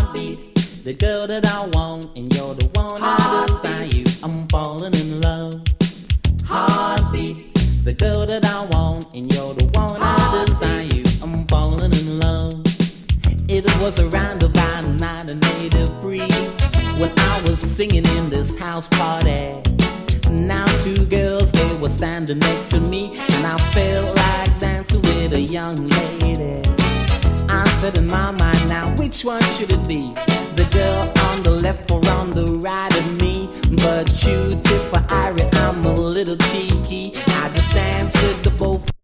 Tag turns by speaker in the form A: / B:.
A: Heartbeat, the girl that I want, and you're the one I desire you. I'm falling in love. Heartbeat, the girl that I want, and you're the one I desire you. I'm falling in love. It was around about 1983 when I was singing in this house party. Now two girls, they were standing next to me, and I felt like dancing with a young lady. I said in my mind, now which one should it be? The girl on the left or on the right of me? But you tip for Irie, I'm a little cheeky.